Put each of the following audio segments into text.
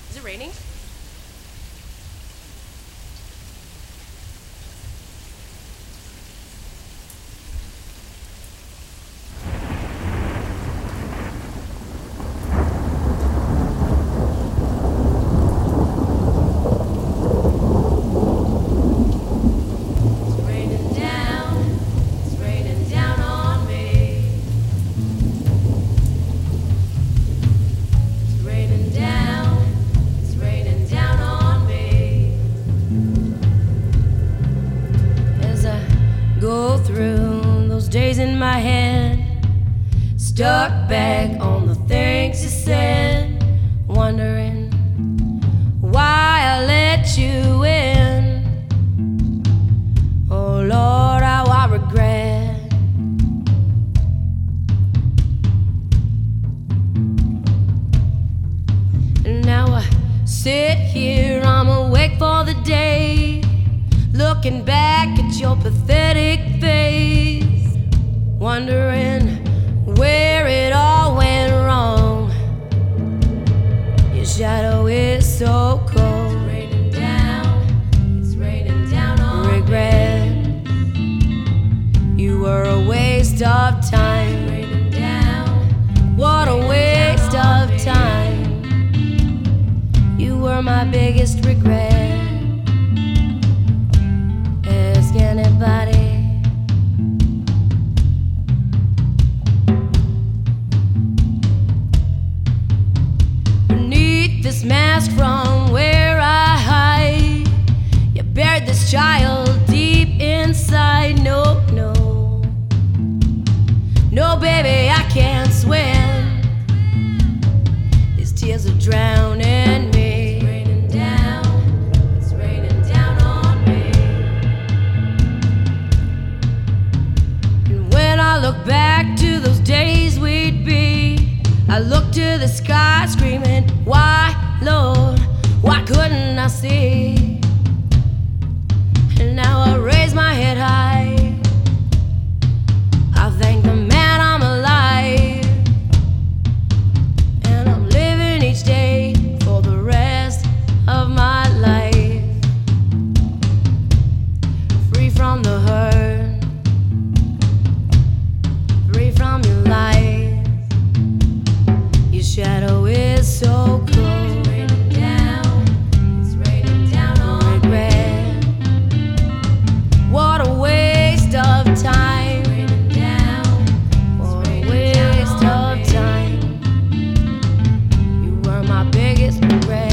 Is it raining? It's raining down on me. It's raining down on me. As I go through those days in my head, stuck back on the things you said, wondering why I let you in. Oh Lord, how I regret. And now I sit here, I'm awake for the day, looking back at your pathetic face, wondering where it all went wrong. Your shadow is so cold. It's raining down on regret. You were a waste of time. What a waste of time. You were my biggest regret. Ask anybody. Beneath this mask from where I hide, you buried this child deep inside. No, no, no, baby, I can't swim. These tears are drowning me. It's raining down on me. And when I look back to those days we'd be, I look to the sky screaming, why, Lord, why couldn't I see? And now I raise my head high, I thank the man I'm alive, and I'm living each day for the rest of my life, free from the hurt, free from your lies. Your shadow is so cold. It's raining down on regret. What a waste of time. What a waste of time. You were my biggest regret.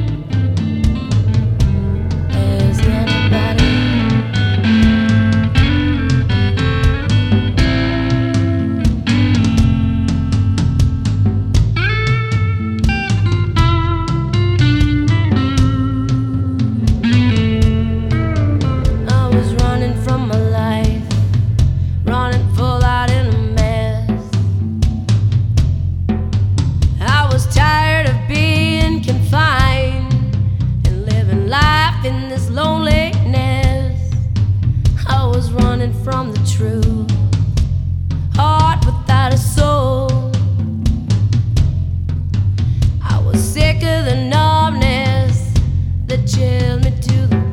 Ask anybody. I was running from my life, running full out in a mess. I was tired of being confined and living life in this loneliness. I was running from the truth, heart without a soul. I was sick of the numbness that chilled me to the